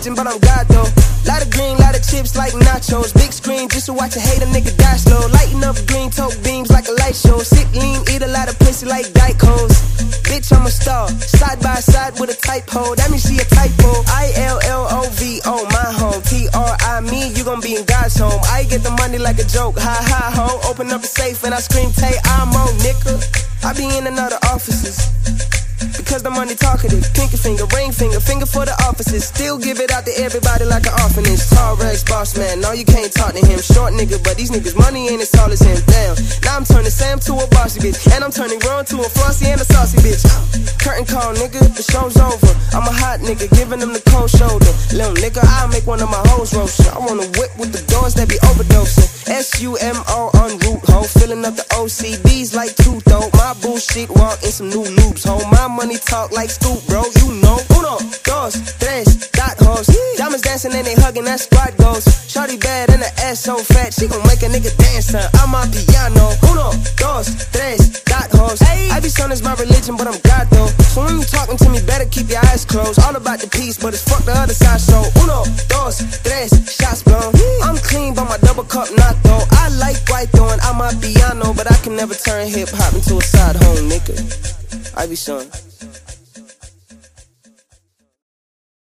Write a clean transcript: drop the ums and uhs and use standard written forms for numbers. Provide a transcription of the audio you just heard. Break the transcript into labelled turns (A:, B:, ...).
A: religion, but I'm God though. Lot of green, lot of chips like nachos. Big screen just to watch a hater nigga die slow. Lighting up green tote beams like a light show. Sick lean, eat a lot of pussy like Dykos. Bitch, I'm a star, side by side with a typo. That means she a typo. ILLOVO, my home. TRI me, you gon' be in God's home. I get the money like a joke, ha ha ho. Open up a safe and I scream, Tay, I'm on, nigga. I be in and out of offices because the money talkative. Pinky finger, ring finger, finger for the offices. Still give it out to everybody like an orphanage. Tall Rex, boss man, no you can't talk to him. Short nigga, but these niggas money ain't as tall as him. Damn, now I'm turning Sam to a bossy bitch, and I'm turning Ron to a flossy and a saucy bitch. Curtain call, nigga, the show's over. I'm a hot nigga, giving them the cold shoulder. Little nigga, I'll make one of my hoes roast. I wanna whip with the doors that be overdosing. SUMO on root, ho. Filling up the OCDs like tooth, though. My bullshit walk in some new loops, ho. My money talk like Scoop, bro, you know. Uno, dos, tres, dot hoes. Diamonds dancing and they hugging, that squad goes. Shorty bad and the ass so fat, she gon' make a nigga dance, huh? I'm on piano. Uno, dos, tres, dot hoes. I be son is my religion, but I'm God though. So when you talking to me, better keep your eyes closed. All about the peace, but it's fuck the other side, so uno, dos, tres, shots blown. I'm clean, but my double cup not though. I like white though, and I'm a piano, but I can never turn hip hop into a side home, nigga. I be son.